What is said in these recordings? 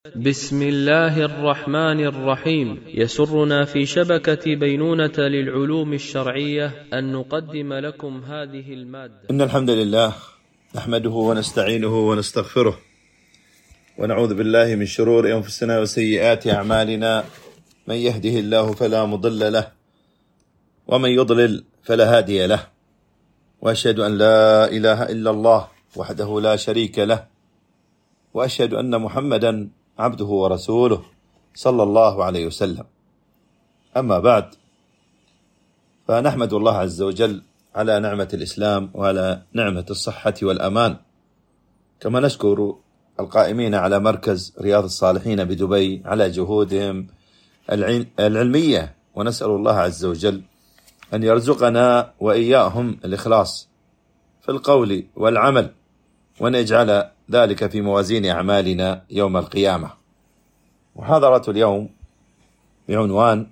بسم الله الرحمن الرحيم. يسرنا في شبكة بينونة للعلوم الشرعية أن نقدم لكم هذه المادة. إن الحمد لله نحمده ونستعينه ونستغفره ونعوذ بالله من شرور أنفسنا وسيئات أعمالنا، من يهده الله فلا مضل له ومن يضلل فلا هادي له، وأشهد أن لا إله إلا الله وحده لا شريك له، وأشهد أن محمدا عبده ورسوله صلى الله عليه وسلم. أما بعد، فنحمد الله عز وجل على نعمة الإسلام وعلى نعمة الصحة والأمان، كما نشكر القائمين على مركز رياض الصالحين بدبي على جهودهم العلمية، ونسأل الله عز وجل أن يرزقنا وإياهم الإخلاص في القول والعمل، وأن يجعل ذلك في موازين أعمالنا يوم القيامة. محاضرة اليوم بعنوان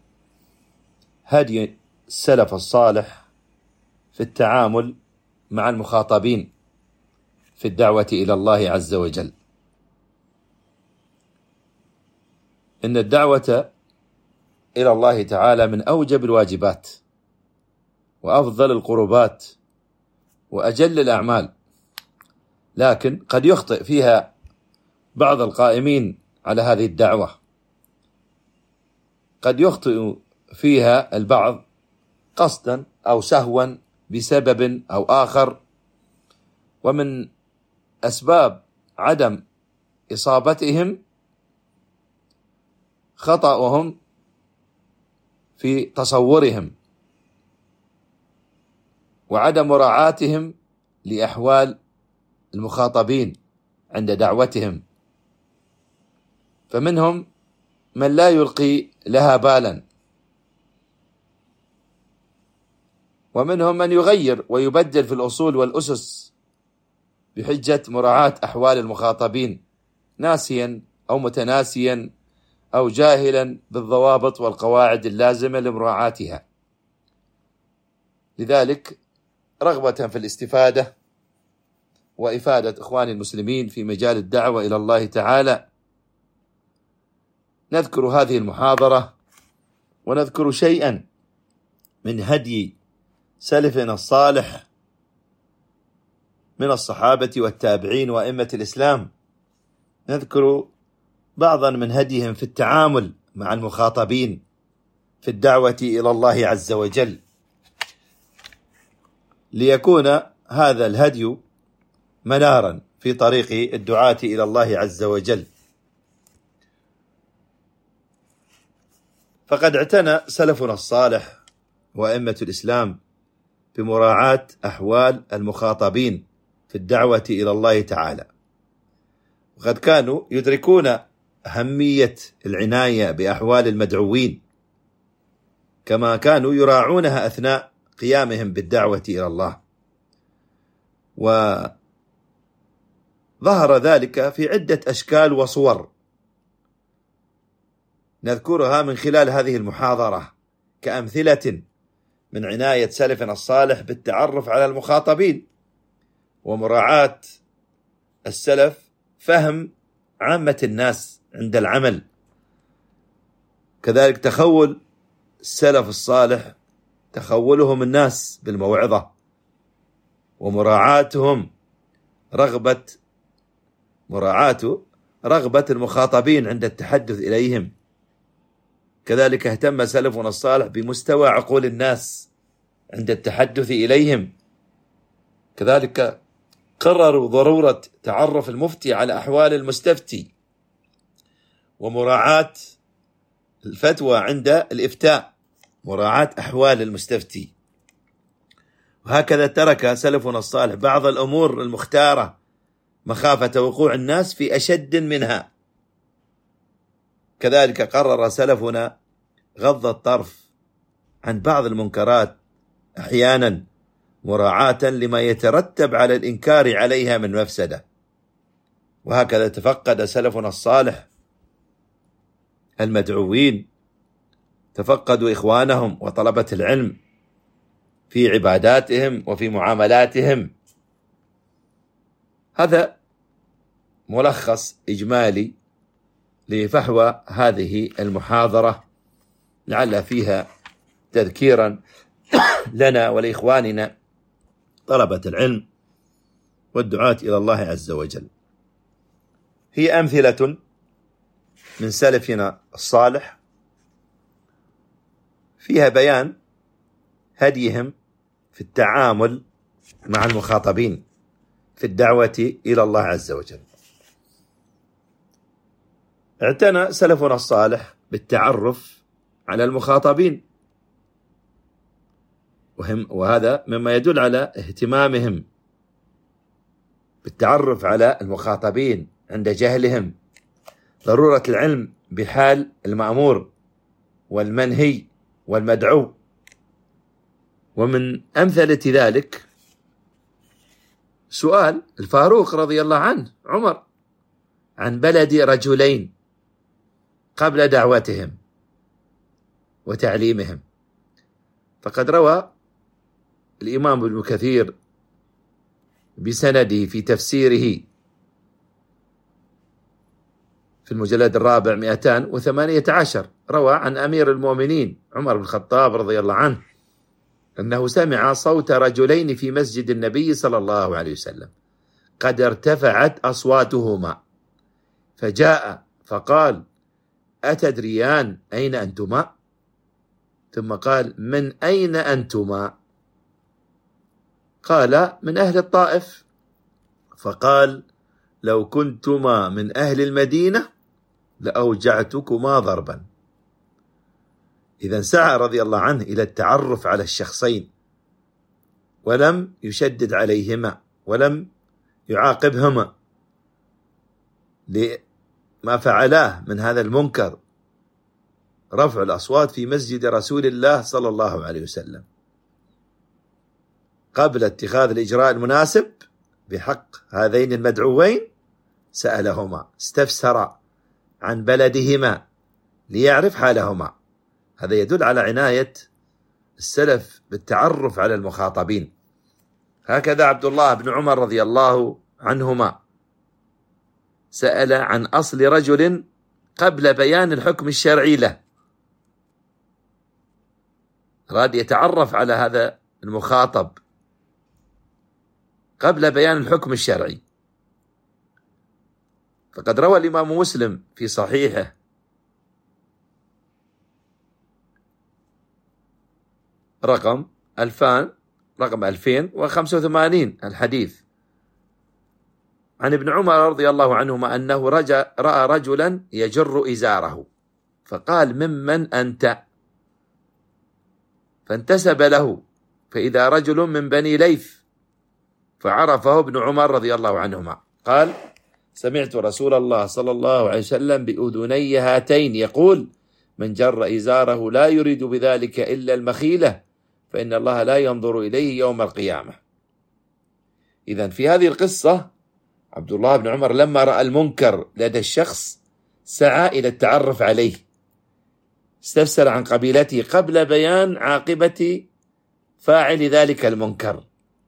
هدي السلف الصالح في التعامل مع المخاطبين في الدعوة إلى الله عز وجل. إن الدعوة إلى الله تعالى من أوجب الواجبات وأفضل القربات وأجل الأعمال، لكن قد يخطئ فيها بعض القائمين على هذه الدعوة، قد يخطئ فيها البعض قصدا أو سهوا بسبب أو آخر، ومن أسباب عدم إصابتهم خطأهم في تصورهم وعدم مراعاتهم لأحوال المخاطبين عند دعوتهم، فمنهم من لا يلقي لها بالا، ومنهم من يغير ويبدل في الأصول والأسس بحجة مراعاة أحوال المخاطبين، ناسيا أو متناسيا أو جاهلا بالضوابط والقواعد اللازمة لمراعاتها. لذلك رغبة في الاستفادة وإفادة إخوان المسلمين في مجال الدعوة إلى الله تعالى، نذكر هذه المحاضرة ونذكر شيئا من هدي سلفنا الصالح من الصحابة والتابعين وأئمة الإسلام، نذكر بعضا من هديهم في التعامل مع المخاطبين في الدعوة إلى الله عز وجل، ليكون هذا الهدي منارا في طريق الدعاة إلى الله عز وجل. فقد اعتنى سلفنا الصالح وأئمة الإسلام بمراعاة أحوال المخاطبين في الدعوة إلى الله تعالى، وقد كانوا يدركون أهمية العناية بأحوال المدعوين، كما كانوا يراعونها أثناء قيامهم بالدعوة إلى الله. وظهر ذلك في عدة أشكال وصور نذكرها من خلال هذه المحاضرة كأمثلة من عناية سلفنا الصالح بالتعرف على المخاطبين ومراعاة السلف فهم عامة الناس عند العمل، كذلك تخول السلف الصالح تخولهم الناس بالموعظة ومراعاتهم رغبة المخاطبين عند التحدث إليهم. كذلك اهتم سلفنا الصالح بمستوى عقول الناس عند التحدث إليهم. كذلك قرروا ضرورة تعرف المفتي على أحوال المستفتي ومراعاة الفتوى عند الإفتاء، مراعاة أحوال المستفتي. وهكذا ترك سلفنا الصالح بعض الأمور المختارة مخافة وقوع الناس في أشد منها. كذلك قرر سلفنا غض الطرف عن بعض المنكرات أحيانا مراعاة لما يترتب على الإنكار عليها من مفسدة. وهكذا تفقد سلفنا الصالح المدعوين، تفقدوا إخوانهم وطلبة العلم في عباداتهم وفي معاملاتهم. هذا ملخص إجمالي لفحوى هذه المحاضرة، لعل فيها تذكيرا لنا ولإخواننا طلبة العلم والدعاة إلى الله عز وجل. هي أمثلة من سلفنا الصالح فيها بيان هديهم في التعامل مع المخاطبين في الدعوة إلى الله عز وجل. اعتنى سلفنا الصالح بالتعرف على المخاطبين، وهذا مما يدل على اهتمامهم بالتعرف على المخاطبين عند جهلهم، ضرورة العلم بحال المأمور والمنهي والمدعو. ومن أمثلة ذلك سؤال الفاروق رضي الله عنه عمر عن بلد رجلين قبل دعوتهم وتعليمهم. فقد روى الإمام ابن كثير بسنده في تفسيره في المجلد الرابع 218، روى عن أمير المؤمنين عمر بن الخطاب رضي الله عنه أنه سمع صوت رجلين في مسجد النبي صلى الله عليه وسلم قد ارتفعت أصواتهما، فجاء فقال: أتدريان أين أنتما؟ ثم قال: من أين أنتما؟ قال: من أهل الطائف. فقال: لو كنتما من أهل المدينة لأوجعتكما ضربا. إذا سعى رضي الله عنه إلى التعرف على الشخصين، ولم يشدد عليهما ولم يعاقبهما لما فعلاه من هذا المنكر، رفع الأصوات في مسجد رسول الله صلى الله عليه وسلم. قبل اتخاذ الإجراء المناسب بحق هذين المدعوين سألهما، استفسر عن بلدهما ليعرف حالهما. هذا يدل على عناية السلف بالتعرف على المخاطبين. هكذا عبد الله بن عمر رضي الله عنهما سأل عن أصل رجل قبل بيان الحكم الشرعي له، أراد يتعرف على هذا المخاطب قبل بيان الحكم الشرعي. فقد روى الإمام مسلم في صحيحه رقم 2085 الحديث عن ابن عمر رضي الله عنهما أنه رأى رجلا يجر إزاره، فقال: ممن أنت؟ فانتسب له، فإذا رجل من بني ليث، فعرفه ابن عمر رضي الله عنهما. قال: سمعت رسول الله صلى الله عليه وسلم بأذني هاتين يقول: من جر إزاره لا يريد بذلك إلا المخيلة فإن الله لا ينظر إليه يوم القيامة. إذن في هذه القصة عبد الله بن عمر لما رأى المنكر لدى الشخص سعى إلى التعرف عليه، استفسر عن قبيلته قبل بيان عاقبة فاعل ذلك المنكر.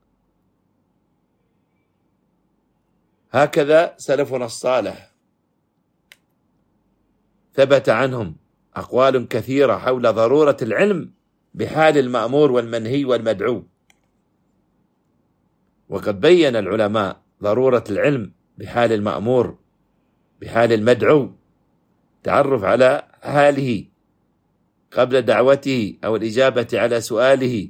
هكذا سلفنا الصالح ثبت عنهم أقوال كثيرة حول ضرورة العلم بحال المأمور والمنهي والمدعو. وقد بين العلماء ضرورة العلم بحال المأمور بحال المدعو، تعرف على حاله قبل دعوته أو الإجابة على سؤاله.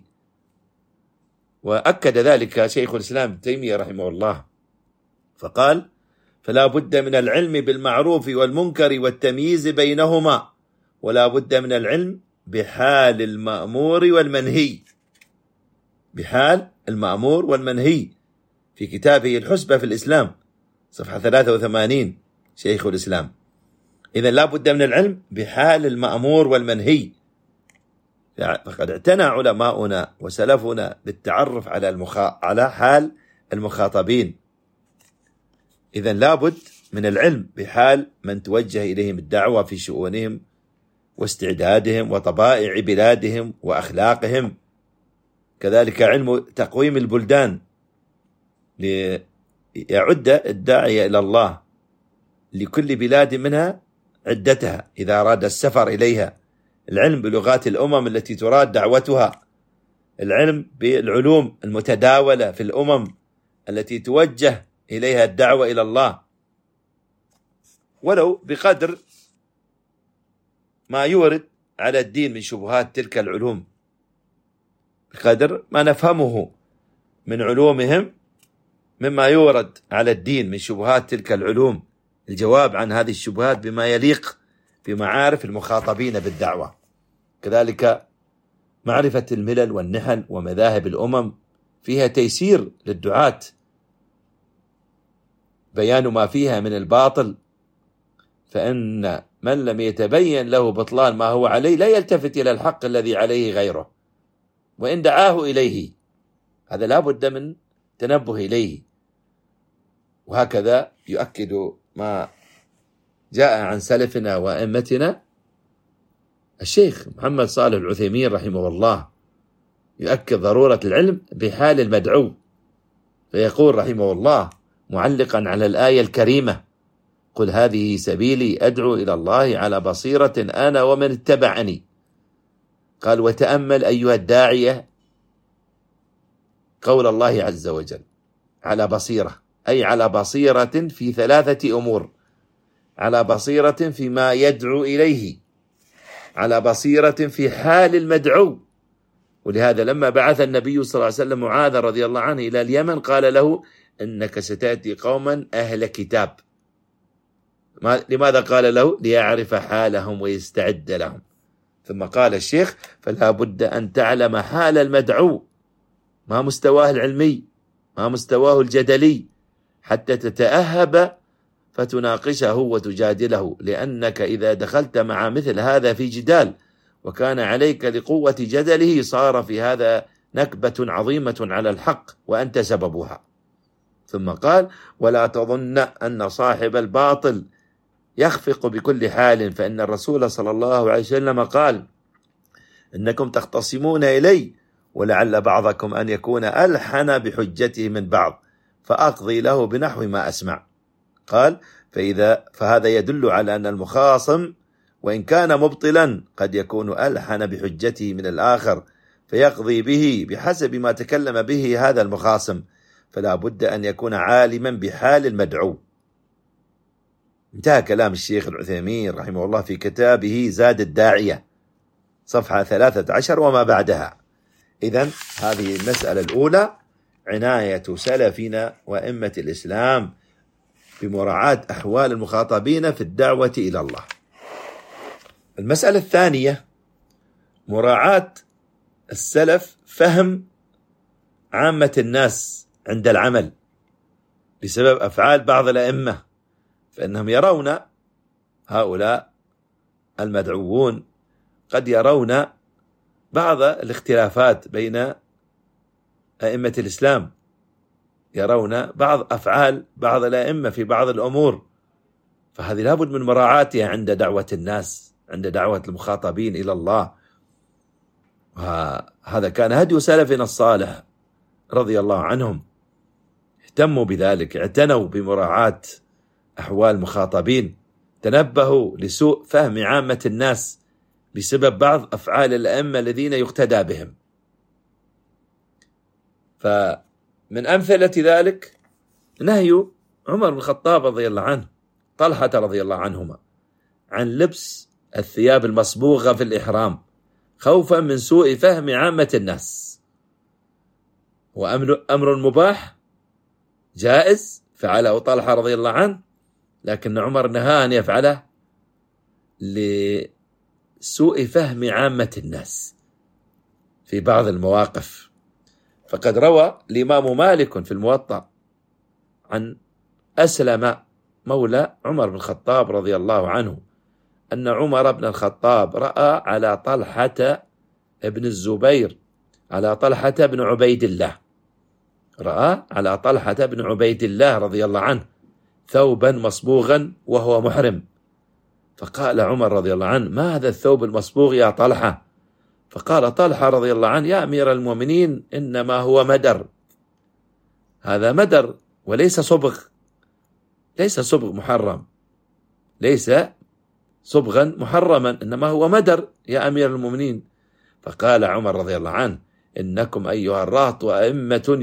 وأكد ذلك شيخ الإسلام ابن تيمية رحمه الله، فقال: فلا بد من العلم بالمعروف والمنكر والتمييز بينهما، ولا بد من العلم بحال المأمور والمنهي، بحال المأمور والمنهي، في كتابه الحسبة في الإسلام صفحة 83 شيخ الإسلام. إذن لا بد من العلم بحال المأمور والمنهي. فقد اعتنى علماؤنا وسلفنا بالتعرف على حال المخاطبين. إذن لا بد من العلم بحال من توجه إليهم الدعوة في شؤونهم واستعدادهم وطبائع بلادهم وأخلاقهم. كذلك علم تقويم البلدان ليعد الداعية إلى الله لكل بلاد منها عدتها إذا أراد السفر إليها، العلم بلغات الأمم التي تراد دعوتها، العلم بالعلوم المتداولة في الأمم التي توجه إليها الدعوة إلى الله، ولو بقدر ما يورد على الدين من شبهات تلك العلوم، بقدر ما نفهمه من علومهم مما يورد على الدين من شبهات تلك العلوم، الجواب عن هذه الشبهات بما يليق بمعارف المخاطبين بالدعوة. كذلك معرفة الملل والنحل ومذاهب الأمم فيها تيسير للدعاة، بيان ما فيها من الباطل، فإن من لم يتبين له بطلان ما هو عليه لا يلتفت إلى الحق الذي عليه غيره وإن دعاه إليه، هذا لا بد من تنبه إليه. وهكذا يؤكد ما جاء عن سلفنا وأئمتنا الشيخ محمد صالح العثيمين رحمه الله، يؤكد ضرورة العلم بحال المدعو، فيقول رحمه الله معلقا على الآية الكريمة: قل هذه سبيلي أدعو إلى الله على بصيرة أنا ومن اتبعني. قال: وتأمل أيها الداعية قول الله عز وجل على بصيرة، أي على بصيرة في 3 أمور: على بصيرة فيما يدعو إليه، على بصيرة في حال المدعو. ولهذا لما بعث النبي صلى الله عليه وسلم معاذ رضي الله عنه إلى اليمن قال له: إنك ستأتي قوما أهل كتاب. لماذا قال له؟ ليعرف حالهم ويستعد لهم. ثم قال الشيخ: فلا بد أن تعلم حال المدعو، ما مستواه العلمي، ما مستواه الجدلي، حتى تتأهب فتناقشه وتجادله، لأنك إذا دخلت مع مثل هذا في جدال وكان عليك لقوة جدله صار في هذا نكبة عظيمة على الحق وأنت سببها. ثم قال: ولا تظن أن صاحب الباطل يخفق بكل حال، فإن الرسول صلى الله عليه وسلم قال: إنكم تختصمون إلي ولعل بعضكم أن يكون ألحن بحجته من بعض، فأقضي له بنحو ما أسمع. قال: فهذا يدل على أن المخاصم وإن كان مبطلا قد يكون ألحن بحجته من الآخر، فيقضي به بحسب ما تكلم به هذا المخاصم، فلا بد أن يكون عالما بحال المدعو. انتهى كلام الشيخ العثيمين رحمه الله في كتابه زاد الداعية، صفحة 13 وما بعدها. إذن هذه المسألة الأولى: عناية سلفنا وأئمة الإسلام بمراعاة أحوال المخاطبين في الدعوة إلى الله. المسألة الثانية: مراعاة السلف فهم عامة الناس عند العمل بسبب أفعال بعض الأئمة، فإنهم يرون، هؤلاء المدعوون قد يرون بعض الاختلافات بين أئمة الإسلام، يرون بعض أفعال بعض الأئمة في بعض الأمور، فهذه لابد من مراعاتها عند دعوة الناس، عند دعوة المخاطبين إلى الله. وهذا كان هدي سلفنا الصالح رضي الله عنهم، اهتموا بذلك، اعتنوا بمراعاة أحوال المخاطبين، تنبهوا لسوء فهم عامة الناس بسبب بعض أفعال الأئمة الذين يقتدى بهم. فمن أمثلة ذلك نهي عمر بن الخطاب رضي الله عنه، طلحة رضي الله عنهما، عن لبس الثياب المصبوغة في الإحرام خوفا من سوء فهم عامة الناس. وأمر مباح جائز فعله طلحة رضي الله عنه، لكن عمر نهى أن يفعله لسوء فهم عامة الناس في بعض المواقف. فقد روى الإمام مالك في الموطأ عن أسلم مولى عمر بن الخطاب رضي الله عنه أن عمر بن الخطاب رأى على طلحة بن الزبير، على طلحة بن عبيد الله، رأى على طلحة بن عبيد الله رضي الله عنه ثوبا مصبوغا وهو محرم، فقال عمر رضي الله عنه: ما هذا الثوب المصبوغ يا طلحة؟ فقال طلحة رضي الله عنه: يا أمير المؤمنين إنما هو مدر، هذا مدر وليس صبغ، ليس صبغ محرم، ليس صبغا محرما، إنما هو مدر يا أمير المؤمنين. فقال عمر رضي الله عنه: إنكم أيها الرهط أئمة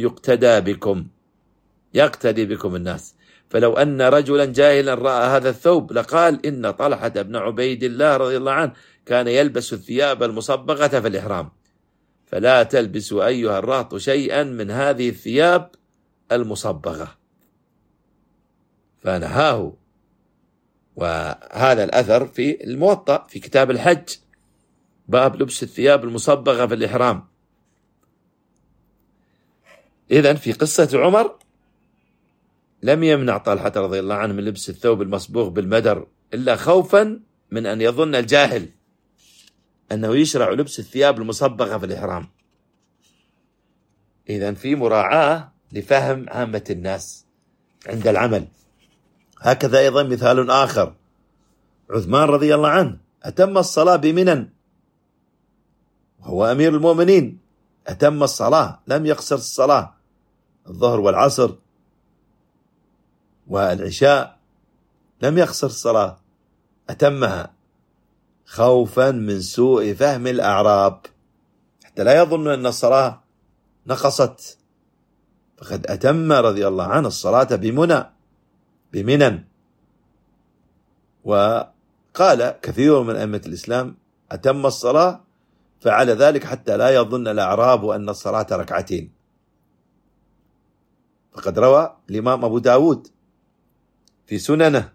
يقتدي بكم الناس، فلو أن رجلا جاهلا رأى هذا الثوب لقال إن طلحة بن عبيد الله رضي الله عنه كان يلبس الثياب المصبغة في الإحرام، فلا تلبسوا أيها الرهط شيئا من هذه الثياب المصبغة. فنهاه. وهذا الأثر في الموطأ في كتاب الحج، باب لبس الثياب المصبغة في الإحرام. إذن في قصة عمر لم يمنع طلحة رضي الله عنه من لبس الثوب المصبوغ بالمدر إلا خوفا من أن يظن الجاهل أنه يشرع لبس الثياب المصبغة في الإحرام. إذن في مراعاة لفهم عامة الناس عند العمل. هكذا أيضا مثال آخر: عثمان رضي الله عنه أتم الصلاة بمنى، وهو أمير المؤمنين، أتم الصلاة، لم يقصر الصلاة، الظهر والعصر والعشاء لم يقصر الصلاة، أتمها خوفا من سوء فهم الأعراب حتى لا يظن أن الصلاة نقصت، فقد أتم رضي الله عنه الصلاة بمنى. وقال كثير من أئمة الإسلام: أتم الصلاة، فعل ذلك حتى لا يظن الأعراب أن الصلاة ركعتين. فقد روى الإمام أبو داود في سننه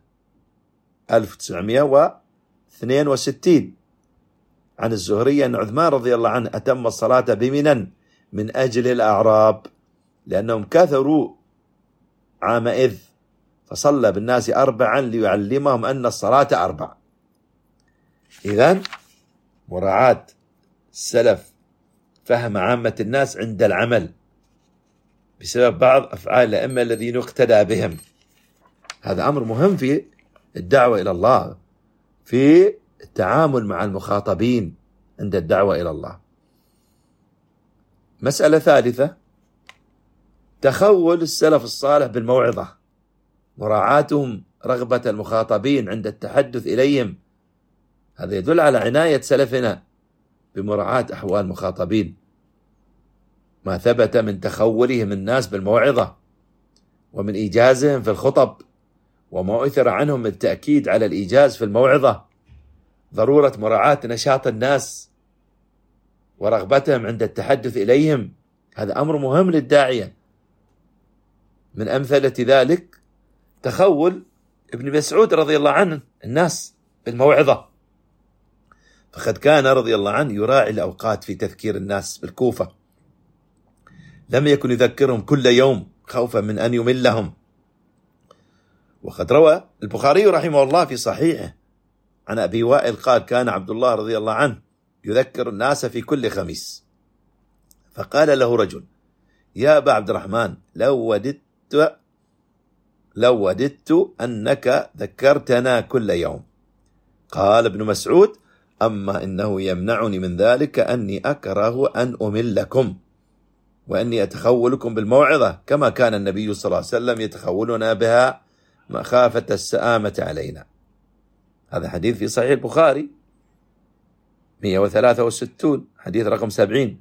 1962 عن الزهري أن عثمان رضي الله عنه أتم الصلاة بمنى من أجل الأعراب، لأنهم كثروا عامئذ، فصلى بالناس 4 ليعلمهم أن الصلاة 4. إذن مراعاة السلف فهم عامة الناس عند العمل بسبب بعض أفعال الأئمة الذين يقتدى بهم، هذا أمر مهم في الدعوة إلى الله، في التعامل مع المخاطبين عند الدعوة إلى الله. مسألة ثالثة: تخول السلف الصالح بالموعظة، مراعاتهم رغبة المخاطبين عند التحدث إليهم، هذا يدل على عناية سلفنا بمراعاة أحوال المخاطبين، ما ثبت من تخولهم الناس بالموعظة ومن إيجازهم في الخطب، وما أثر عنهم التأكيد على الإيجاز في الموعظة، ضرورة مراعاة نشاط الناس ورغبتهم عند التحدث إليهم، هذا أمر مهم للداعية. من أمثلة ذلك تخول ابن مسعود رضي الله عنه الناس بالموعظة، فقد كان رضي الله عنه يراعي الأوقات في تذكير الناس بالكوفة، لم يكن يذكرهم كل يوم خوفا من أن يملهم. وقد روى البخاري رحمه الله في صحيحه عن أبي وائل قال: كان عبد الله رضي الله عنه يذكر الناس في كل خميس، فقال له رجل: يا أبا عبد الرحمن، لو وددت أنك ذكرتنا كل يوم. قال ابن مسعود: أما إنه يمنعني من ذلك أني أكره أن أملكم، وأني أتخولكم بالموعظة كما كان النبي صلى الله عليه وسلم يتخولنا بها مخافة السآمة علينا. هذا حديث في صحيح البخاري 163، حديث رقم 70،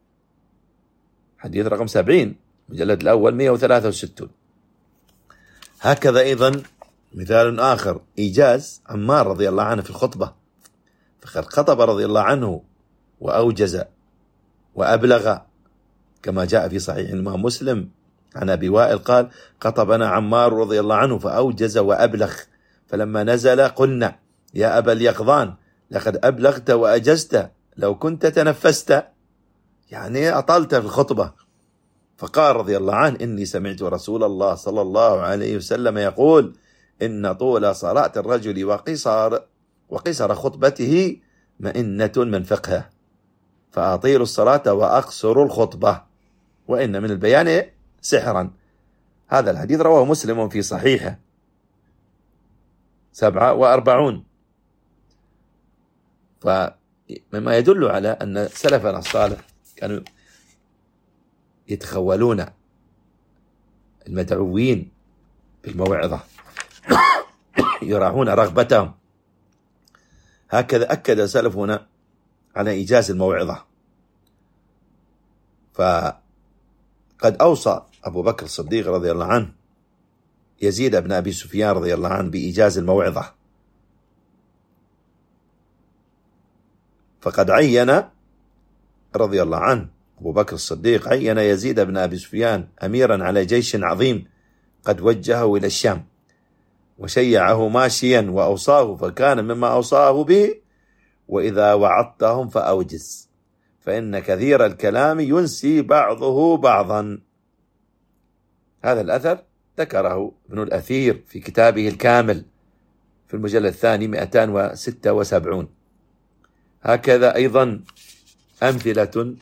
حديث رقم 70 مجلد الأول 163. هكذا أيضا مثال آخر: إيجاز عمار رضي الله عنه في الخطبة، فقد خطب رضي الله عنه وأوجز وأبلغ كما جاء في صحيح الإمام مسلم عن أبي وائل قال: خطبنا عمار رضي الله عنه فأوجز وأبلغ، فلما نزل قلنا: يا أبا اليقظان، لقد أبلغت وأجزت، لو كنت تنفست، يعني أطلت في الخطبة. فقال رضي الله عنه: إني سمعت رسول الله صلى الله عليه وسلم يقول: إن طول صلاة الرجل وقصر خطبته مئنة من فقهه، فأطيلوا الصلاة وأقصروا الخطبة، وإن من البيان سحرا. هذا الحديث رواه مسلم في صحيحه 47. فمما يدل على أن سلفنا الصالح كانوا يتخولون المدعوين بالموعظة، يراعون رغبتهم هكذا أكد سلفنا على إيجاز الموعظة. فقد أوصى أبو بكر الصديق رضي الله عنه يزيد بن أبي سفيان رضي الله عنه بإيجاز الموعظة، فقد عين رضي الله عنه أبو بكر الصديق عين يزيد بن أبي سفيان أميرا على جيش عظيم قد وجهه إلى الشام، وشيعه ماشيا وأوصاه، فكان مما أوصاه به: وإذا وعظتهم فأوجز، فإن كثير الكلام ينسي بعضه بعضا. هذا الأثر ذكره ابن الأثير في كتابه الكامل في المجلد الثاني 276. هكذا أيضا أمثلة: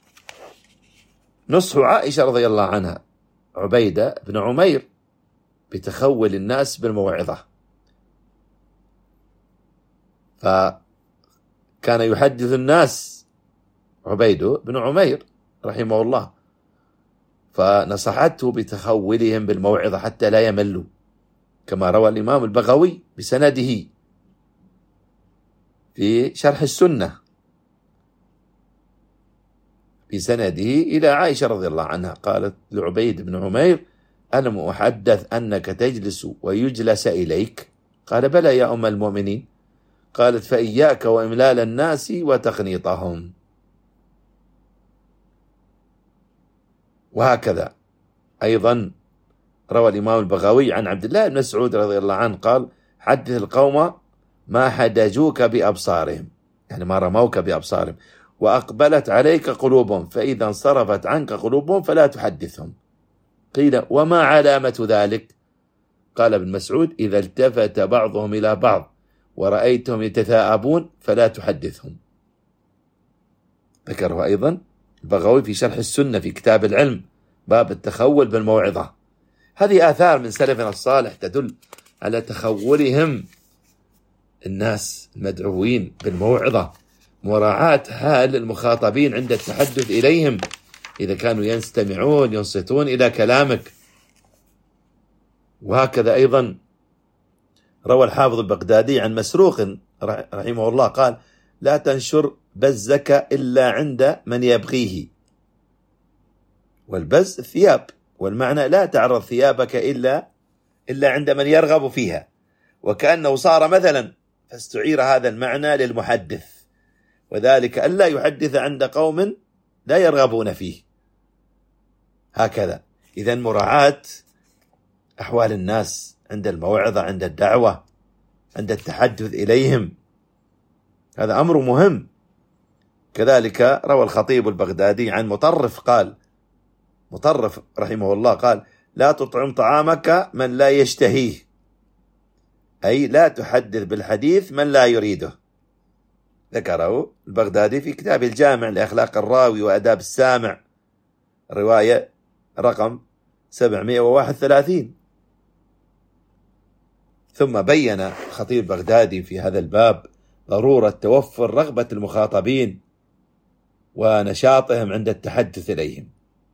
نصح عائشة رضي الله عنها عبيدة بن عمير بتخول الناس بالموعظة، فكان يحدث الناس عبيدة بن عمير رحمه الله، فنصحته بتخولهم بالموعظة حتى لا يملوا، كما روى الإمام البغوي بسنده في شرح السنة بسنده إلى عائشة رضي الله عنها، قالت لعبيد بن عمير: ألم أحدث أنك تجلس ويجلس إليك؟ قال: بلى يا أم المؤمنين. قالت: فإياك وإملال الناس وتقنيطهم. وهكذا أيضا روى الإمام البغوي عن عبد الله بن مسعود رضي الله عنه قال: حدث القوم ما حدجوك بأبصارهم، يعني ما رموك بأبصارهم، وأقبلت عليك قلوبهم، فإذا انصرفت عنك قلوبهم فلا تحدثهم. قيل: وما علامة ذلك؟ قال ابن مسعود: إذا التفت بعضهم إلى بعض ورأيتهم يتثاءبون فلا تحدثهم. ذكره أيضا البغوي في شرح السنة في كتاب العلم باب التخول بالموعظة. هذه آثار من سلفنا الصالح تدل على تخولهم الناس المدعوين بالموعظة، مراعاة حال المخاطبين عند التحدث إليهم، إذا كانوا يستمعون ينصتون إلى كلامك. وهكذا أيضا روى الحافظ البغدادي عن مسروق رحمه الله قال: لا تنشر بزك إلا عند من يبغيه. والبز الثياب، والمعنى لا تعرض ثيابك إلا عند من يرغب فيها، وكأنه صار مثلا، فاستعير هذا المعنى للمحدث، وذلك ألا يحدث عند قوم لا يرغبون فيه. هكذا إذن مراعاة أحوال الناس عند الموعظة، عند الدعوة، عند التحدث إليهم، هذا أمر مهم. كذلك روى الخطيب البغدادي عن مطرف قال: مطرف رحمه الله قال: لا تطعم طعامك من لا يشتهيه، أي لا تحدث بالحديث من لا يريده. ذكره البغدادي في كتاب الجامع لأخلاق الراوي وأداب السامع، رواية رقم 731. ثم بين الخطيب البغدادي في هذا الباب ضرورة توفر رغبة المخاطبين ونشاطهم عند التحدث إليهم.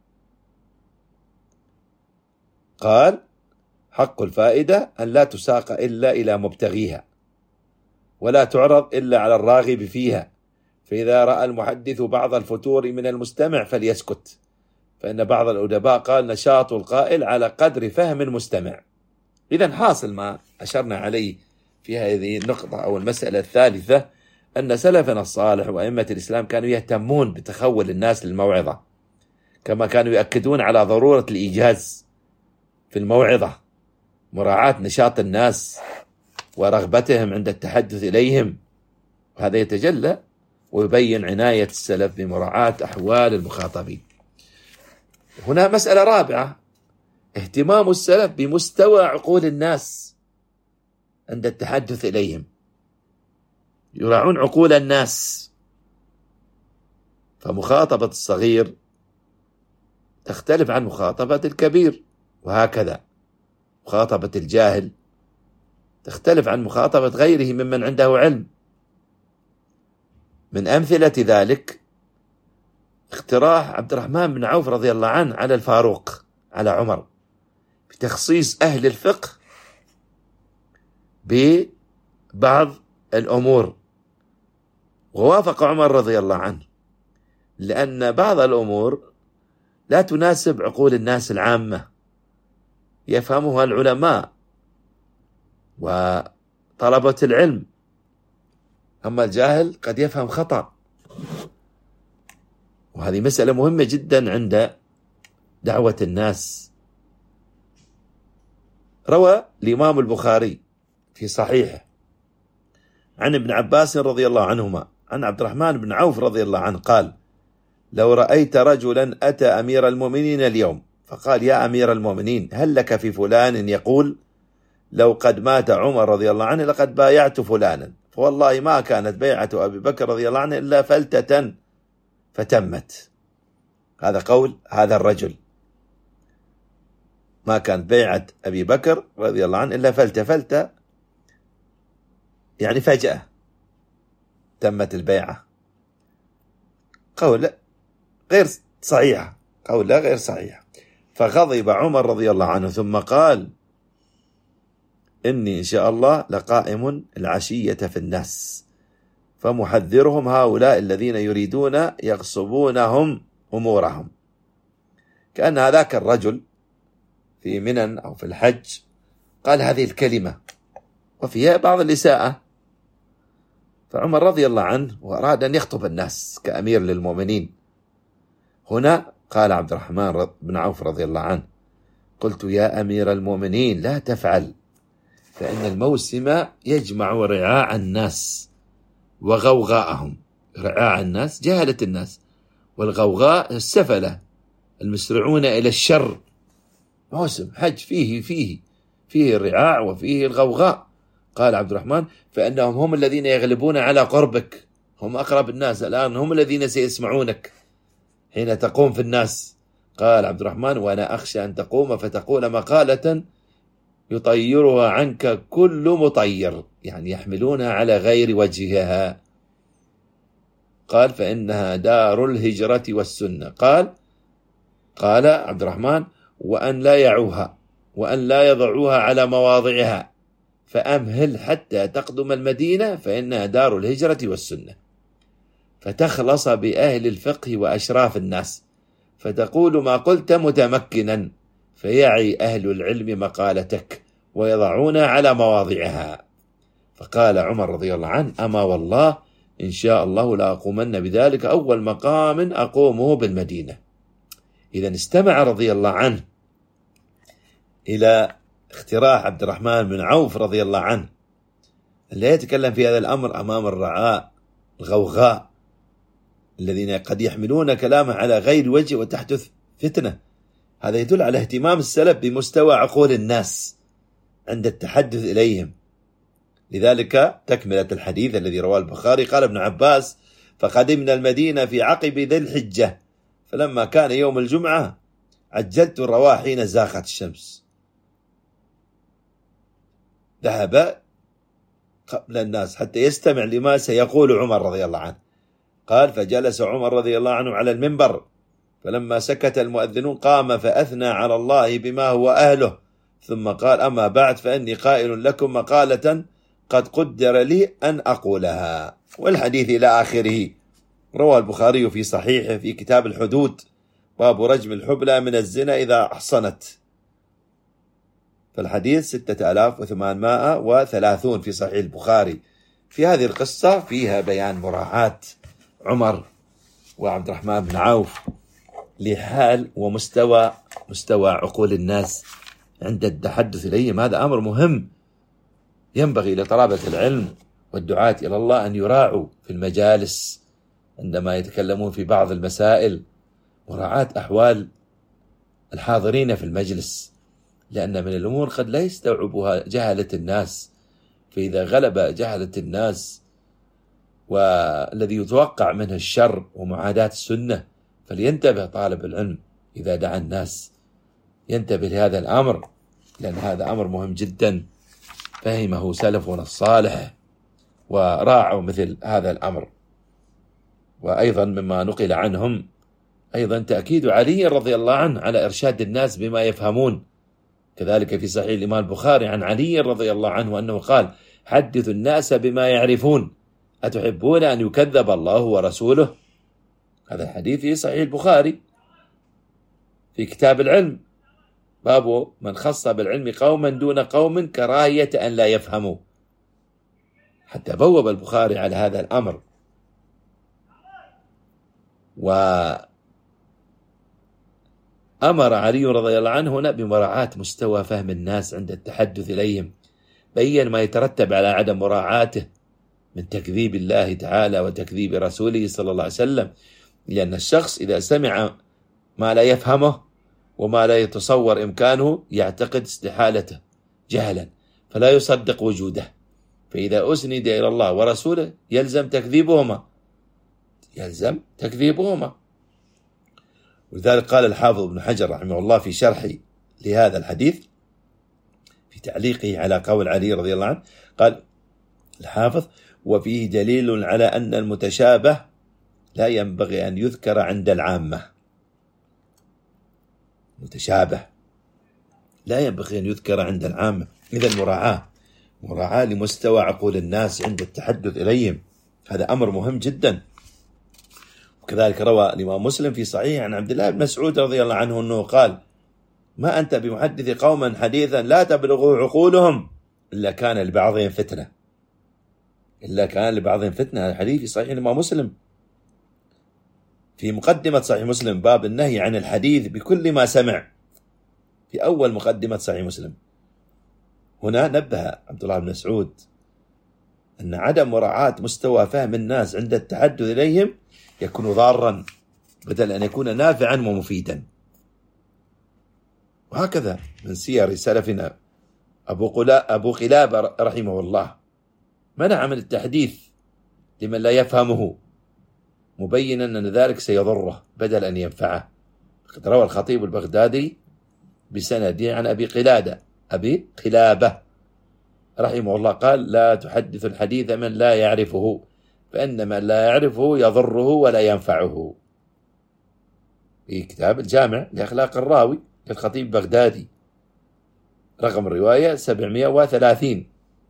قال: حق الفائدة أن لا تساق إلا إلى مبتغيها، ولا تعرض إلا على الراغب فيها، فإذا رأى المحدث بعض الفتور من المستمع فليسكت، فإن بعض الأدباء قال: نشاط القائل على قدر فهم المستمع. إذن حاصل ما أشرنا عليه في هذه النقطة أو المسألة الثالثة، أن سلفنا الصالح وأئمة الإسلام كانوا يهتمون بتخول الناس للموعظة، كما كانوا يؤكدون على ضرورة الإيجاز في الموعظة، مراعاة نشاط الناس ورغبتهم عند التحدث إليهم. وهذا يتجلى ويبين عناية السلف بمراعاة أحوال المخاطبين. هنا مسألة رابعة: اهتمام السلف بمستوى عقول الناس عند التحدث إليهم، يراعون عقول الناس، فمخاطبة الصغير تختلف عن مخاطبة الكبير، وهكذا مخاطبة الجاهل تختلف عن مخاطبة غيره ممن عنده علم. من أمثلة ذلك اقتراح عبد الرحمن بن عوف رضي الله عنه على الفاروق على عمر بتخصيص أهل الفقه ببعض الأمور ووافق عمر رضي الله عنه، لأن بعض الأمور لا تناسب عقول الناس العامة، يفهمها العلماء وطلبة العلم، أما الجاهل قد يفهم خطأ. وهذه مسألة مهمة جدا عند دعوة الناس. روى الإمام البخاري في صحيحه عن ابن عباس رضي الله عنهما عن عبد الرحمن بن عوف رضي الله عنه قال: لو رأيت رجلا أتى أمير المؤمنين اليوم فقال: يا أمير المؤمنين، هل لك في فلان يقول لو قد مات عمر رضي الله عنه لقد بايعت فلانا، فوالله ما كانت بيعة أبي بكر رضي الله عنه إلا فلتة فتمت. هذا قول هذا الرجل، ما كانت بيعة أبي بكر رضي الله عنه إلا فلتة يعني فجأة تمت البيعة. قول غير صحيح، قول لا غير صحيح. فغضب عمر رضي الله عنه ثم قال: إني إن شاء الله لقائم العشية في الناس فمحذرهم هؤلاء الذين يريدون يغصبونهم أمورهم. كأن هذاك الرجل في منن أو في الحج قال هذه الكلمة وفيها بعض الإساءة، فعمر رضي الله عنه وأراد أن يخطب الناس كأمير للمؤمنين. هنا قال عبد الرحمن بن عوف رضي الله عنه: قلت يا أمير المؤمنين لا تفعل، فإن الموسم يجمع رعاع الناس وغوغاءهم. رعاع الناس جهلة الناس، والغوغاء السفلة المسرعون إلى الشر. موسم حج فيه الرعاع وفيه الغوغاء. قال عبد الرحمن: فإنهم هم الذين يغلبون على قربك، هم أقرب الناس الآن، هم الذين سيسمعونك حين تقوم في الناس. قال عبد الرحمن: وأنا أخشى أن تقوم فتقول مقالة يطيرها عنك كل مطير، يعني يحملونها على غير وجهها. قال: فإنها دار الهجرة والسنة. قال عبد الرحمن: وأن لا يعوها وأن لا يضعوها على مواضعها، فأمهل حتى تقدم المدينة فإنها دار الهجرة والسنة، فتخلص بأهل الفقه وأشراف الناس، فتقول ما قلت متمكنا، فيعي أهل العلم مقالتك ويضعون على مواضعها. فقال عمر رضي الله عنه: أما والله إن شاء الله لأقومن بذلك أول مقام أقومه بالمدينة. إذا استمع رضي الله عنه إلى اقتراح عبد الرحمن بن عوف رضي الله عنه، اللي يتكلم في هذا الأمر أمام الرعاء الغوغاء الذين قد يحملون كلامه على غير وجه وتحدث فتنة. هذا يدل على اهتمام السلف بمستوى عقول الناس عند التحدث إليهم. لذلك تكملة الحديث الذي رواه البخاري: قال ابن عباس: فقدمنا المدينة في عقب ذي الحجة، فلما كان يوم الجمعة عجلت الرواح حين زاغت الشمس. ذهب قبل الناس حتى يستمع لما سيقول عمر رضي الله عنه. قال: فجلس عمر رضي الله عنه على المنبر، فلما سكت المؤذنون قام فأثنى على الله بما هو أهله، ثم قال: أما بعد، فإني قائل لكم مقالة قد قدر لي أن أقولها. والحديث إلى آخره. روى البخاري في صحيحه في كتاب الحدود باب رجم الحبلى من الزنا إذا أحصنت، فالحديث 6830 في صحيح البخاري. في هذه القصة فيها بيان مراعاة عمر وعبد الرحمن بن عوف لحال ومستوى عقول الناس عند التحدث إليهم. هذا أمر مهم، ينبغي لطلبة العلم والدعاة إلى الله أن يراعوا في المجالس عندما يتكلمون في بعض المسائل، مراعاة أحوال الحاضرين في المجلس، لأن من الأمور قد لا يستوعبها جهلة الناس. فإذا غلب جهلة الناس والذي يتوقع منه الشر ومعاداة السنة، فلينتبه طالب العلم إذا دعا الناس، ينتبه لهذا الأمر، لأن هذا أمر مهم جدا فهمه سلفنا الصالح وراعوا مثل هذا الأمر. وأيضا مما نقل عنهم أيضا تأكيد علي رضي الله عنه على إرشاد الناس بما يفهمون. كذلك في صحيح الإمام البخاري عن علي رضي الله عنه أنه قال: حدثوا الناس بما يعرفون، أتحبون أن يكذب الله ورسوله؟ هذا الحديث في صحيح البخاري في كتاب العلم، باب من خص بالعلم قوما دون قوم كراهية أن لا يفهموا، حتى بوب البخاري على هذا الأمر. وأمر علي رضي الله عنه هنا بمراعاة مستوى فهم الناس عند التحدث إليهم، بين ما يترتب على عدم مراعاته من تكذيب الله تعالى وتكذيب رسوله صلى الله عليه وسلم، لأن الشخص إذا سمع ما لا يفهمه وما لا يتصور إمكانه يعتقد استحالته جهلا، فلا يصدق وجوده، فإذا أسند إلى الله ورسوله يلزم تكذيبهما. ولذلك قال الحافظ ابن حجر رحمه الله في شرحه لهذا الحديث في تعليقه على قول علي رضي الله عنه، قال الحافظ: وفيه دليل على أن المتشابه لا ينبغي أن يذكر عند العامة. متشابه لا ينبغي أن يذكر عند العامة. إذا مراعاة لمستوى عقول الناس عند التحدث إليهم، هذا أمر مهم جدا. وكذلك روى الإمام مسلم في صحيح عن عبد الله بن مسعود رضي الله عنه أنه قال: ما أنت بمحدث قوما حديثا لا تبلغه عقولهم إلا كان لبعضهم فتنة. هذا الحديث في صحيح الإمام مسلم في مقدمة صحيح مسلم، باب النهي عن الحديث بكل ما سمع، في أول مقدمة صحيح مسلم. هنا نبه عبد الله بن مسعود أن عدم مراعاة مستوى فهم الناس عند التحدث إليهم يكون ضارا بدل أن يكون نافعا ومفيدا. وهكذا من سير سلفنا أبو قلابة رحمه الله منع من التحديث لمن لا يفهمه، مبينا أن ذلك سيضره بدل أن ينفعه. قد روى الخطيب البغدادي بسنده عن أبي قلابة رحمه الله قال: لا تحدث الحديث من لا يعرفه، فإن من لا يعرفه يضره ولا ينفعه، في كتاب الجامع لأخلاق الراوي للخطيب البغدادي، رقم الرواية 730.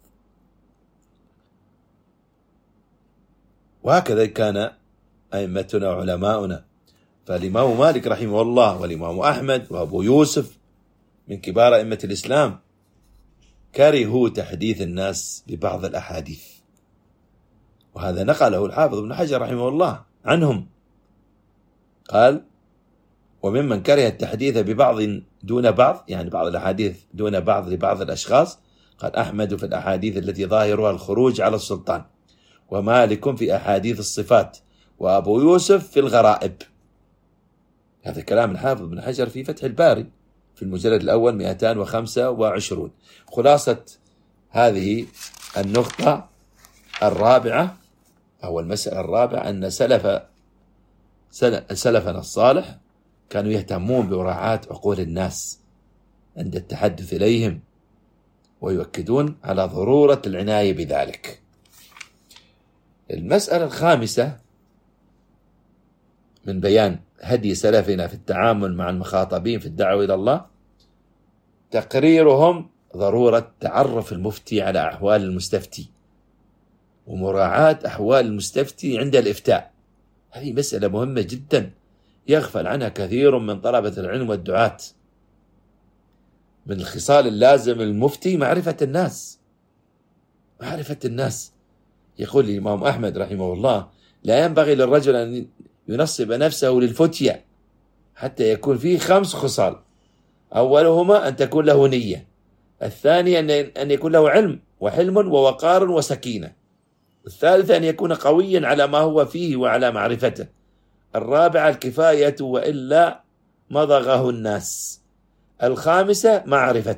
وهكذا كان أئمتنا وعلماؤنا، فالإمام مالك رحمه الله والإمام أحمد وأبو يوسف من كبار أئمة الإسلام كرهوا تحديث الناس ببعض الأحاديث، وهذا نقله الحافظ ابن حجر رحمه الله عنهم، قال: وممن كره التحديث ببعض دون بعض، يعني بعض الأحاديث دون بعض لبعض الأشخاص، قال أحمد في الأحاديث التي ظاهرها الخروج على السلطان، ومالك في أحاديث الصفات، وأبو يوسف في الغرائب. هذا كلام الحافظ ابن حجر في فتح الباري في المجلد الأول 225. خلاصة هذه النقطة الرابعة أو المسألة الرابعة أن سلفنا الصالح كانوا يهتمون بمراعاة عقول الناس عند التحدث إليهم، ويؤكدون على ضرورة العناية بذلك. المسألة الخامسة من بيان هدي سلفنا في التعامل مع المخاطبين في الدعوة إلى الله، تقريرهم ضرورة تعرف المفتي على أحوال المستفتي ومراعاة أحوال المستفتي عند الإفتاء. هذه مسألة مهمة جدا يغفل عنها كثير من طلبة العلم والدعاة. من الخصال اللازم المفتي معرفة الناس. يقول الإمام أحمد رحمه الله: لا ينبغي للرجل أن ينصب نفسه للفتية حتى يكون فيه 5 خصال: أولهما أن تكون له نية، الثاني أن يكون له علم وحلم ووقار وسكينة، الثالث أن يكون قويا على ما هو فيه وعلى معرفته، الرابع الكفاية وإلا مضغه الناس، الخامسة معرفة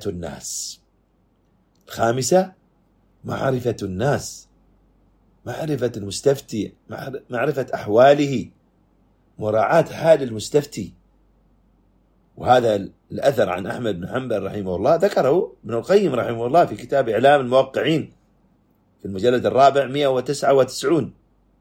الناس، معرفة المستفتي، معرفة أحواله، مراعاة حال المستفتي. وهذا الأثر عن أحمد بن حنبل رحمه الله ذكره ابن القيم رحمه الله في كتاب إعلام الموقعين في المجلد الرابع 199.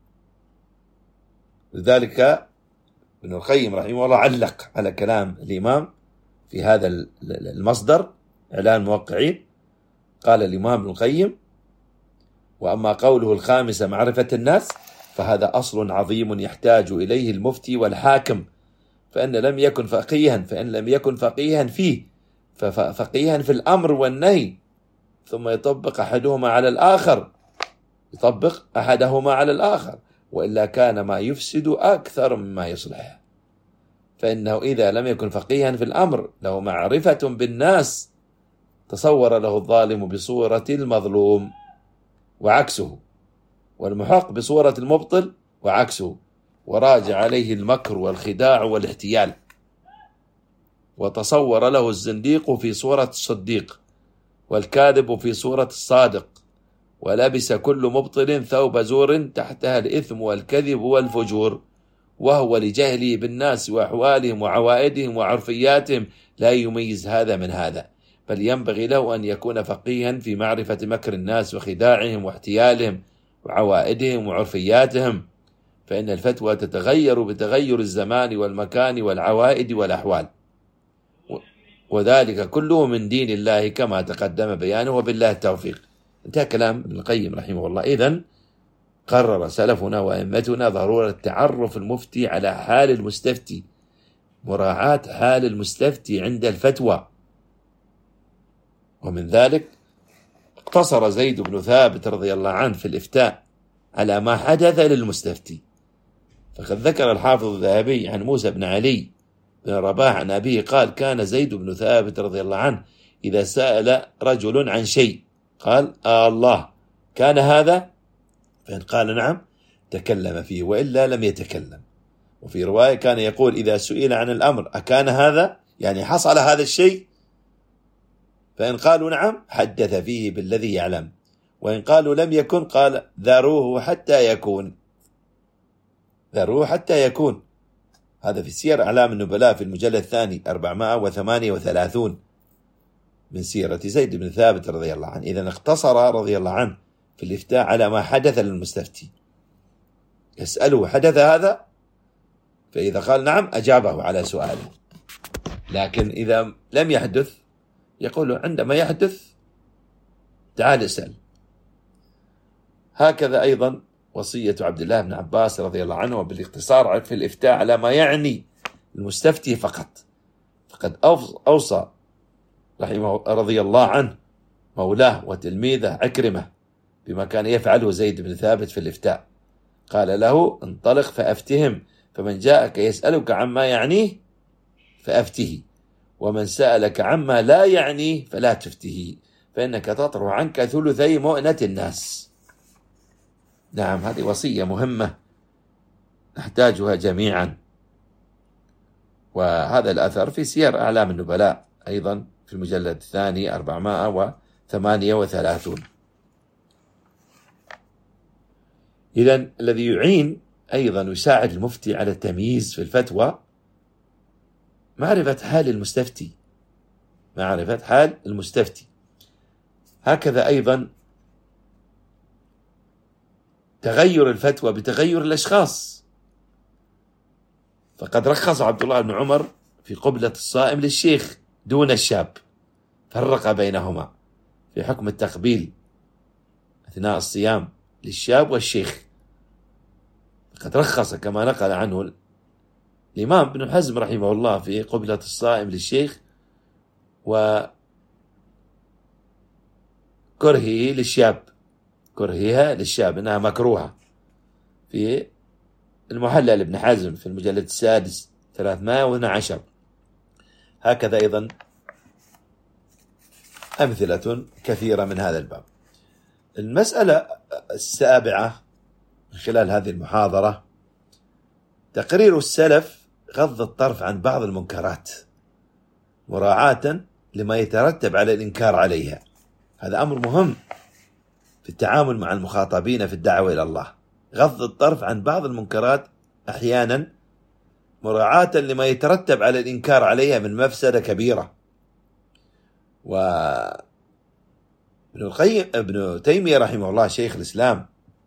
لذلك ابن القيم رحمه الله علق على كلام الإمام في هذا المصدر إعلام الموقعين. قال الإمام ابن القيم: وأما قوله الخامسة معرفة الناس فهذا أصل عظيم يحتاج إليه المفتي والحاكم، فإن لم يكن فقيها فيه ففقيها في الأمر والنهي، ثم يطبق أحدهما على الآخر، وإلا كان ما يفسد أكثر مما يصلح. فإنه إذا لم يكن فقيها في الأمر له معرفة بالناس تصور له الظالم بصورة المظلوم وعكسه، والمحق بصورة المبطل وعكسه، وراجع عليه المكر والخداع والاحتيال، وتصور له الزنديق في صورة الصديق والكاذب في صورة الصادق، ولبس كل مبطل ثوب زور تحتها الإثم والكذب والفجور، وهو لجهله بالناس وأحوالهم وعوائدهم وعرفياتهم لا يميز هذا من هذا، بل ينبغي له أن يكون فقيها في معرفة مكر الناس وخداعهم واحتيالهم وعوائدهم وعرفياتهم، فإن الفتوى تتغير بتغير الزمان والمكان والعوائد والأحوال، وذلك كله من دين الله كما تقدم بيانه، وبالله التوفيق. انتهى كلام ابن القيم رحمه الله. إذن قرر سلفنا وأئمتنا ضرورة تعرف المفتي على حال المستفتي، مراعاة حال المستفتي عند الفتوى. ومن ذلك اقتصر زيد بن ثابت رضي الله عنه في الإفتاء على ما حدث للمستفتي، فقد ذكر الحافظ الذهبي عن موسى بن علي بن رباح عن أبيه قال: كان زيد بن ثابت رضي الله عنه إذا سأل رجل عن شيء قال: الله كان هذا؟ فإن قال نعم تكلم فيه، وإلا لم يتكلم. وفي رواية كان يقول إذا سئل عن الأمر أكان هذا، يعني حصل هذا الشيء؟ فإن قالوا نعم حدث فيه بالذي يعلم، وإن قالوا لم يكن قال ذروه حتى يكون. هذا في سير أعلام النبلاء في المجلد الثاني 438 من سيرة زيد بن ثابت رضي الله عنه. إذن اقتصر رضي الله عنه في الإفتاء على ما حدث للمستفتي، يسأله حدث هذا؟ فإذا قال نعم أجابه على سؤاله، لكن إذا لم يحدث يقول عندما يحدث تعال اسأل. هكذا أيضا وصية عبد الله بن عباس رضي الله عنه بالاقتصار في الإفتاء على ما يعني المستفتي فقط، فقد أوصى رحمه رضي الله عنه مولاه وتلميذه عكرمة بما كان يفعله زيد بن ثابت في الإفتاء، قال له انطلق فأفتهم، فمن جاءك يسألك عما يعنيه فأفته، ومن سألك عما لا يعنيه فلا تفته، فإنك تطرح عنك ثلثي مؤنة الناس. نعم، هذه وصية مهمة نحتاجها جميعا. وهذا الأثر في سير أعلام النبلاء أيضا في المجلد الثاني 438. إذن الذي يعين أيضا يساعد المفتي على التمييز في الفتوى معرفة حال المستفتي. هكذا أيضا تغير الفتوى بتغير الأشخاص، فقد رخص عبد الله بن عمر في قبلة الصائم للشيخ دون الشاب، فرق بينهما في حكم التقبيل أثناء الصيام للشاب والشيخ، فقد رخص كما نقل عنه الإمام ابن حزم رحمه الله في قبلة الصائم للشيخ وكرهه للشاب إنها مكروهة في المحلل ابن حزم في المجلد السادس 312. هكذا أيضا أمثلة كثيرة من هذا الباب. المسألة السابعة من خلال هذه المحاضرة تقرير السلف غض الطرف عن بعض المنكرات مراعاة لما يترتب على الإنكار عليها. هذا أمر مهم في التعامل مع المخاطبين في الدعوة إلى الله، غض الطرف عن بعض المنكرات أحيانا مراعاة لما يترتب على الإنكار عليها من مفسدة كبيرة. ابن تيمية رحمه الله شيخ الإسلام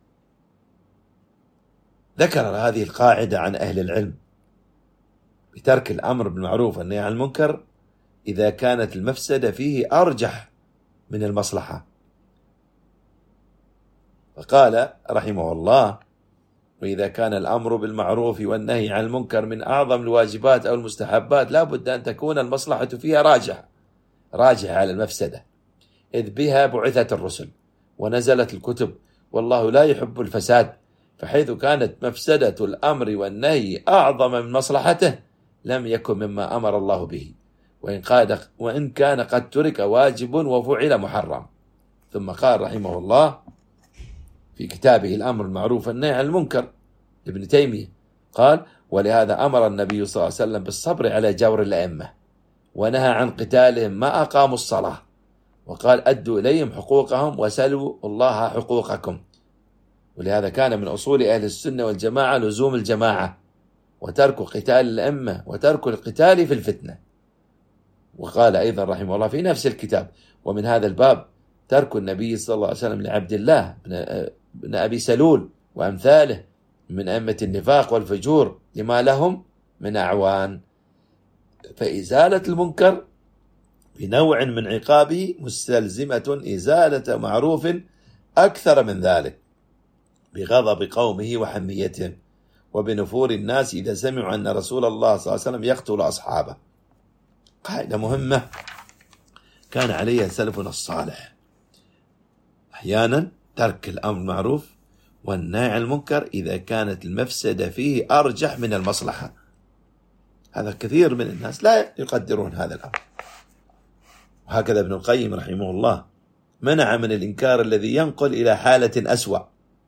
ذكر هذه القاعدة عن أهل العلم بترك الأمر بالمعروف والنهي عن المنكر إذا كانت المفسدة فيه أرجح من المصلحة. فقال رحمه الله: وإذا كان الأمر بالمعروف والنهي عن المنكر من أعظم الواجبات أو المستحبات، لا بد أن تكون المصلحة فيها راجحة على المفسدة، إذ بها بعثت الرسل ونزلت الكتب، والله لا يحب الفساد. فحيث كانت مفسدة الأمر والنهي أعظم من مصلحته لم يكن مما أمر الله به، وإن كان قد ترك واجب وفعل محرم. ثم قال رحمه الله في كتابه الأمر المعروف والنهي عن المنكر ابن تيمية، قال: ولهذا أمر النبي صلى الله عليه وسلم بالصبر على جور الأئمة، ونهى عن قتالهم ما أقاموا الصلاة، وقال: أدوا إليهم حقوقهم وسلوا الله حقوقكم. ولهذا كان من أصول أهل السنة والجماعة لزوم الجماعة، وترك قتال الأئمة، وترك القتال في الفتنة. وقال أيضا رحمه الله في نفس الكتاب: ومن هذا الباب ترك النبي صلى الله عليه وسلم لعبد الله بن أبي سلول وأمثاله من أئمة النفاق والفجور لما لهم من أعوان. فإزالة المنكر بنوع من عقابه مستلزمة إزالة معروف أكثر من ذلك، بغضب قومه وحميتهم، وبنفور الناس إذا سمعوا أن رسول الله صلى الله عليه وسلم يقتل أصحابه. قاعدة مهمة كان عليها سلفنا الصالح. أحيانا ترك الأمر المعروف والنهي عن المنكر إذا كانت المفسدة فيه أرجح من المصلحة. هذا كثير من الناس لا يقدرون هذا الأمر. وهكذا ابن القيم رحمه الله منع من الإنكار الذي ينقل إلى حالة أسوأ،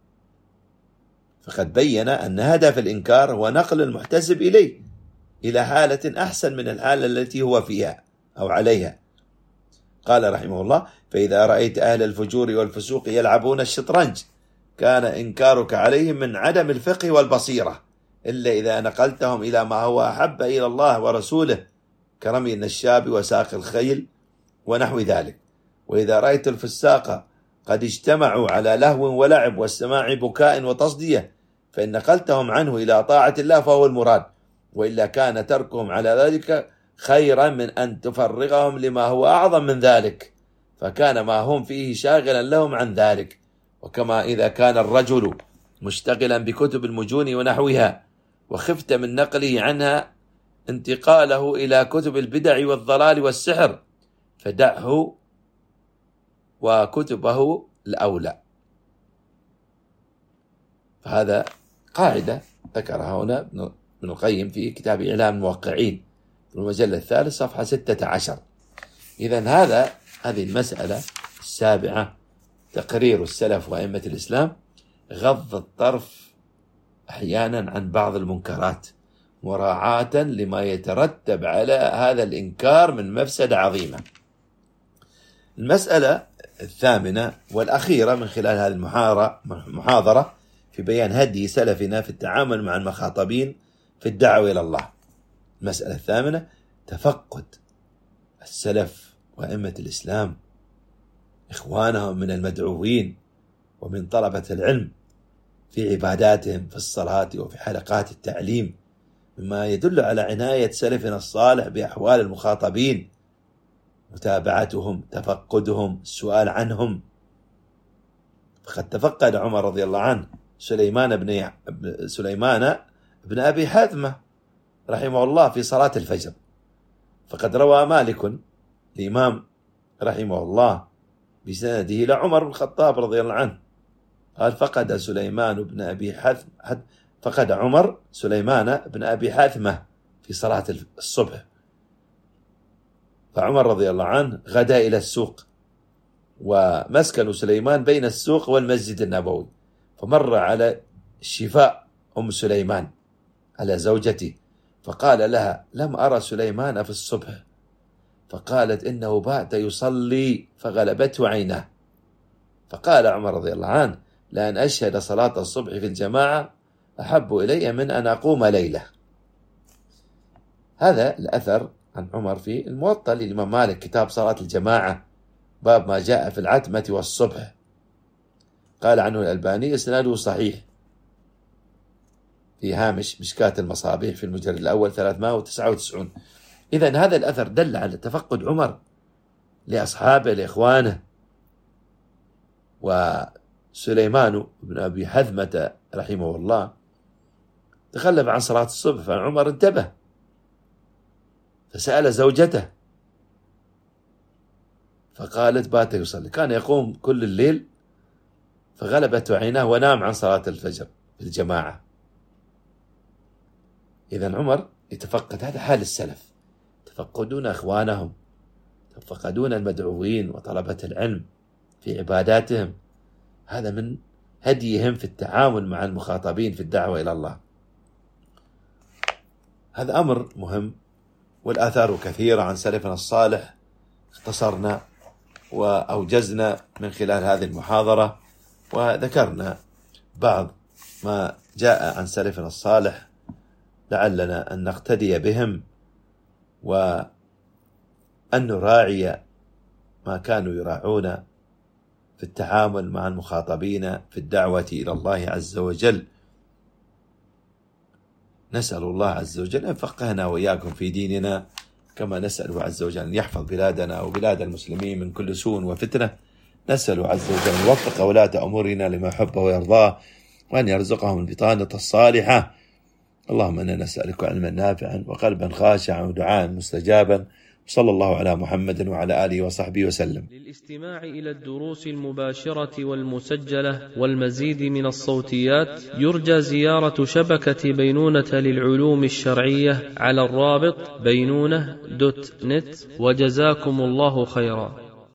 فقد بين أن هدف الإنكار هو نقل المحتسب إليه إلى حالة أحسن من الحالة التي هو فيها أو عليها. قال رحمه الله: فإذا رأيت أهل الفجور والفسوق يلعبون الشطرنج كان إنكارك عليهم من عدم الفقه والبصيرة، إلا إذا نقلتهم إلى ما هو أحب إلى الله ورسوله كرمي النشاب وساق الخيل ونحو ذلك. وإذا رأيت الفساق قد اجتمعوا على لهو ولعب والسماع بكاء وتصدية فإن نقلتهم عنه إلى طاعة الله فهو المراد، وإلا كان تركهم على ذلك خيرا من أن تفرغهم لما هو أعظم من ذلك، فكان ما هم فيه شاغلا لهم عن ذلك. وكما إذا كان الرجل مشتغلا بكتب المجون ونحوها وخفت من نقله عنها انتقاله إلى كتب البدع والضلال والسحر فدعه وكتبه الأولى. فهذا قاعدة ذكرها هنا ابن القيم في كتاب إعلام الموقعين في المجلة الثالث صفحة 16. إذن هذه المسألة السابعة تقرير السلف وأئمة الإسلام غض الطرف أحيانا عن بعض المنكرات مراعاة لما يترتب على هذا الإنكار من مفسدة عظيمة. المسألة الثامنة والأخيرة من خلال هذه المحاضرة في بيان هدي سلفنا في التعامل مع المخاطبين في الدعوة إلى الله. المسألة الثامنة: تفقد السلف وأئمة الإسلام إخوانهم من المدعوين ومن طلبة العلم في عباداتهم في الصلاة وفي حلقات التعليم، مما يدل على عناية سلفنا الصالح بأحوال المخاطبين، متابعتهم، تفقدهم، السؤال عنهم. فقد تفقد عمر رضي الله عنه سليمان بن أبي حثمة رحمه الله في صلاة الفجر، فقد روى مالك الإمام رحمه الله بسنده إلى عمر بن الخطاب رضي الله عنه قال: فقد عمر سليمان بن أبي حثمة في صلاة الصبح، فعمر رضي الله عنه غدا إلى السوق، ومسكن سليمان بين السوق والمسجد النبوي، فمر على الشفاء أم سليمان على زوجته فقال لها: لم أرى سليمان في الصبح، فقالت: إنه بات يصلي فغلبته عيناه. فقال عمر رضي الله عنه: لأن أشهد صلاة الصبح في الجماعة أحب إلي من أن أقوم ليلة. هذا الأثر عن عمر في الموطأ للإمام مالك كتاب صلاة الجماعة باب ما جاء في العتمة والصبح. قال عنه الألباني إسناده صحيح في هامش مشكاة المصابيح في المجلد الأول 399. إذن هذا الأثر دل على تفقد عمر لأصحابه لإخوانه سليمان بن أبي حذمة رحمه الله تخلف عن صلاة الصبح، فعمر انتبه فسأل زوجته فقالت بات يصلي، كان يقوم كل الليل فغلبته عيناه ونام عن صلاة الفجر في الجماعة. إذن عمر يتفقد، هذا حال السلف، يتفقدون أخوانهم، يتفقدون المدعوين وطلبة العلم في عباداتهم، هذا من هديهم في التعامل مع المخاطبين في الدعوة إلى الله. هذا أمر مهم، والآثار كثيرة عن سلفنا الصالح، اختصرنا وأوجزنا من خلال هذه المحاضرة وذكرنا بعض ما جاء عن سلفنا الصالح لعلنا أن نقتدي بهم وأن نراعي ما كانوا يراعون في التعامل مع المخاطبين في الدعوة إلى الله عز وجل. نسأل الله عز وجل أن يفقهنا وإياكم في ديننا، كما نسأل عز وجل أن يحفظ بلادنا وبلاد المسلمين من كل سوء وفتنة. نسأل عز وجل أن يوفق ولاة أمورنا لما يحبه ويرضاه، وأن يرزقهم البطانة الصالحة. اللهم إنا نسألك علما نافعا وقلبا خاشعا ودعاء مستجابا، صلى الله على محمد وعلى آله وصحبه وسلم. للاستماع إلى الدروس المباشرة والمسجلة والمزيد من الصوتيات يرجى زيارة شبكة بينونة للعلوم الشرعية على الرابط بينونة.net، وجزاكم الله خيرا.